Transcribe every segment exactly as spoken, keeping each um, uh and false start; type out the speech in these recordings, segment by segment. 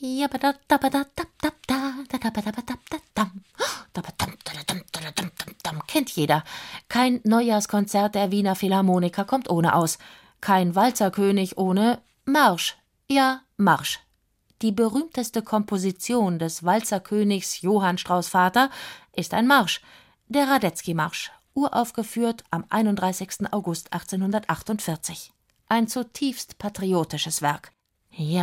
Kennt jeder. Kein Neujahrskonzert der Wiener Philharmoniker kommt ohne aus. Kein Walzerkönig ohne Marsch. Ja, Marsch. Die berühmteste Komposition des Walzerkönigs Johann Strauß Vater ist ein Marsch, der Radetzky-Marsch, uraufgeführt am einunddreißigsten August achtzehnhundertachtundvierzig. Ein zutiefst patriotisches Werk. Die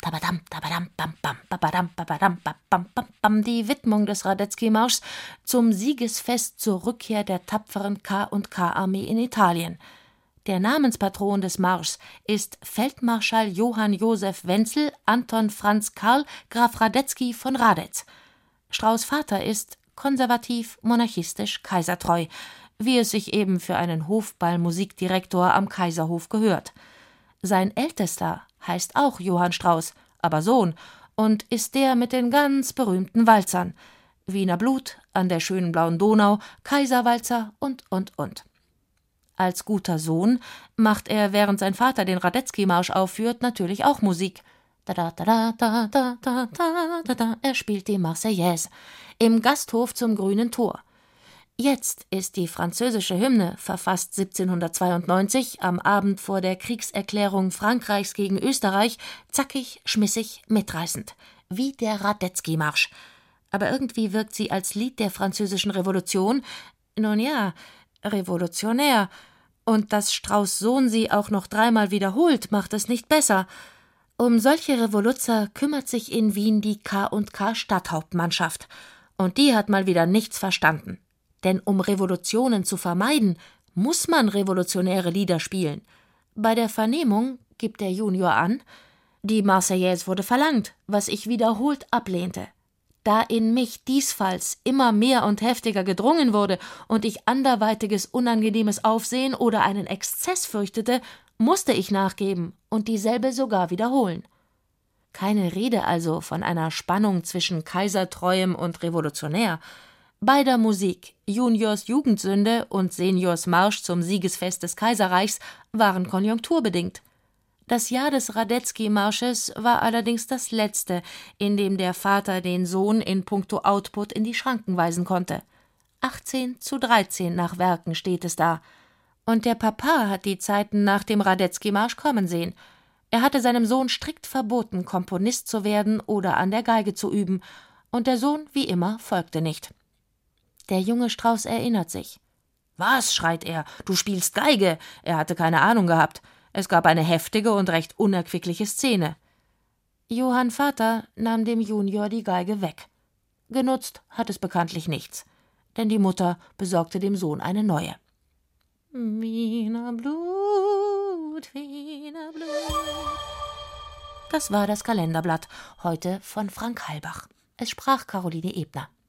Widmung des Radetzky-Marschs zum Siegesfest zur Rückkehr der tapferen K und K-Armee in Italien. Der Namenspatron des Marschs ist Feldmarschall Johann Josef Wenzel Anton Franz Karl Graf Radetzky von Radetz. Strauß Vater ist konservativ, monarchistisch, kaisertreu, wie es sich eben für einen Hofball-Musikdirektor am Kaiserhof gehört. Sein Ältester heißt auch Johann Strauß, aber Sohn, und ist der mit den ganz berühmten Walzern. Wiener Blut, An der schönen blauen Donau, Kaiserwalzer und, und, und. Als guter Sohn macht er, während sein Vater den Radetzky-Marsch aufführt, natürlich auch Musik. Da, da, da, da, da, da, da, da, da. Er spielt die Marseillaise im Gasthof zum Grünen Tor. Jetzt ist die französische Hymne, verfasst siebzehnhundertzweiundneunzig, am Abend vor der Kriegserklärung Frankreichs gegen Österreich, zackig, schmissig, mitreißend, wie der Radetzky-Marsch. Aber irgendwie wirkt sie als Lied der französischen Revolution, nun ja, revolutionär. Und dass Strauß' Sohn sie auch noch dreimal wiederholt, macht es nicht besser. Um solche Revoluzer kümmert sich in Wien die K und K Stadthauptmannschaft. Und die hat mal wieder nichts verstanden. Denn um Revolutionen zu vermeiden, muss man revolutionäre Lieder spielen. Bei der Vernehmung gibt der Junior an, die Marseillaise wurde verlangt, was ich wiederholt ablehnte. Da in mich diesfalls immer mehr und heftiger gedrungen wurde und ich anderweitiges unangenehmes Aufsehen oder einen Exzess fürchtete, musste ich nachgeben und dieselbe sogar wiederholen. Keine Rede also von einer Spannung zwischen Kaisertreuem und Revolutionär. Bei der Musik, Juniors Jugendsünde und Seniors Marsch zum Siegesfest des Kaiserreichs waren konjunkturbedingt. Das Jahr des Radetzky-Marsches war allerdings das letzte, in dem der Vater den Sohn in puncto Output in die Schranken weisen konnte. achtzehn zu dreizehn nach Werken steht es da. Und der Papa hat die Zeiten nach dem Radetzky-Marsch kommen sehen. Er hatte seinem Sohn strikt verboten, Komponist zu werden oder an der Geige zu üben, und der Sohn, wie immer, folgte nicht. Der junge Strauß erinnert sich. »Was?« schreit er, »du spielst Geige!« Er hatte keine Ahnung gehabt. Es gab eine heftige und recht unerquickliche Szene. Johann Vater nahm dem Junior die Geige weg. Genutzt hat es bekanntlich nichts, denn die Mutter besorgte dem Sohn eine neue. Wiener Blut, Wiener Blut. Das war das Kalenderblatt, heute von Frank Halbach. Es sprach Caroline Ebner.